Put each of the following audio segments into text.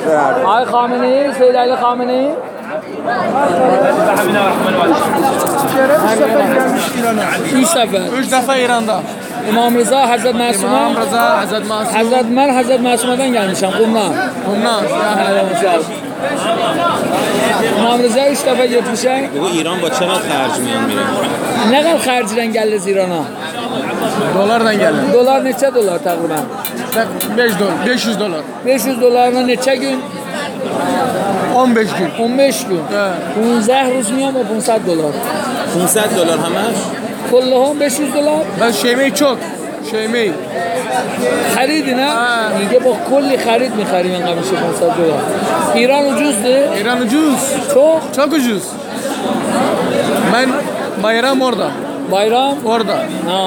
آقای خامنه‌ای، سید علی خامنه‌ای 3 sefer 3 defa İran'da. İmam Rıza Hazret Masum'a İmam Rıza, Hazret Masum. Hazret Masum'dan gelmişim Qumdan. Bundan. İmam Rıza 3 defa getmişəm. Bu İran با چقدر خرج میان میره؟ Nə qədər xərcdən gəldiniz İrana? Dolardan geldi. Dolar neçə dolar təqribən? 5 dolar, 500 dolar. 500 dolarla neçə gün? 15 gün. 15 gün. Evet. 15 روز میام با 500 دلار. 500 دلار همش؟ کلهم 500 دلار. Ben şeymeyi çok. Şeymeyi. خریدی نه؟ میگه با کلی خرید میخریم اینقدر میشه 500 دلار. ایران ucuzdu. İran ucuz. Çok. Çok ucuz. Ben bayram orada. Bayram. Orada. Ha.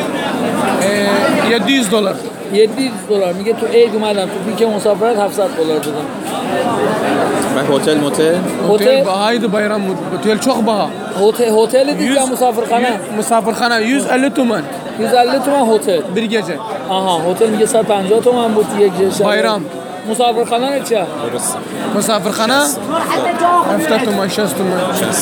700 dolar. 700 dolar. میگه تو عید اومدم تو پیک مسافرت 700 دلار دادم. و هتل موتل؟ Otel bahaydı bayram. Otel çok baha. Oteli دیگه مسافرخانه. Misafirhane 150 تومن. 150 تومن هتل. Bir gece. آها هتل میگه 150 تومن بود یک شب. Bayram. مسافرخانه چه؟ درست. Misafirhane 70 تومن 60 تومن.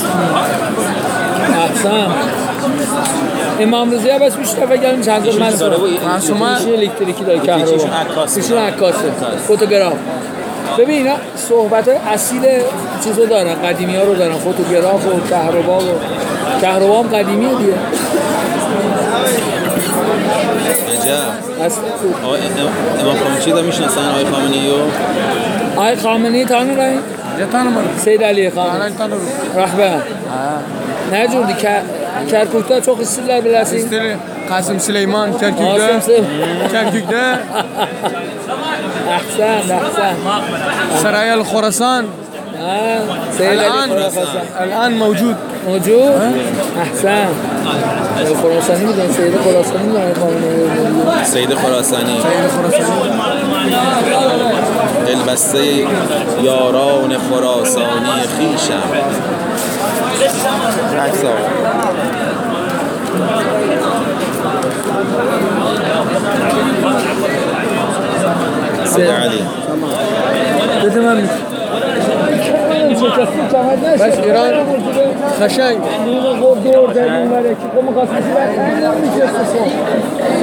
احسن. امام رضا بس 3 دفعه گردیم چند تا معصومه الکتریکی داره کهربا. ایشون عکاسه. فوتوگراف. ببین اینا صحبت اصیل چیزو دارن، قدیمی ها رو دارن، فوتوگراف و کهربا هم قدیمیه دیگه. عجب. امام خمینی چی میشناسن آقای خامنه‌ای رو؟ آقای خامنه‌ای tanırım. Ya tanımadım. Seyyid Ali Xamenei. Ben tanırım. Rahber. Ne cürdü? Kerkük'te çok istiyorlar bilersin. İstiri. Kasım Süleyman Kerkük'te. Kasım Süleyman. Kerkük'te. Ahsen. Saray el-Khorasan. Seyyid Ali Khorasan. الآن موجود. موجود؟ احسن. خراسانی میدونی؟ سید خراسانی میدونی؟ سید خراسانی. Saray el-Khorasan. دلبسته یاران خراسانی خویشم. عکس آقا. سید علی. بده من بس İran قشنگ. دور دادیم برای کی؟ خب مقصد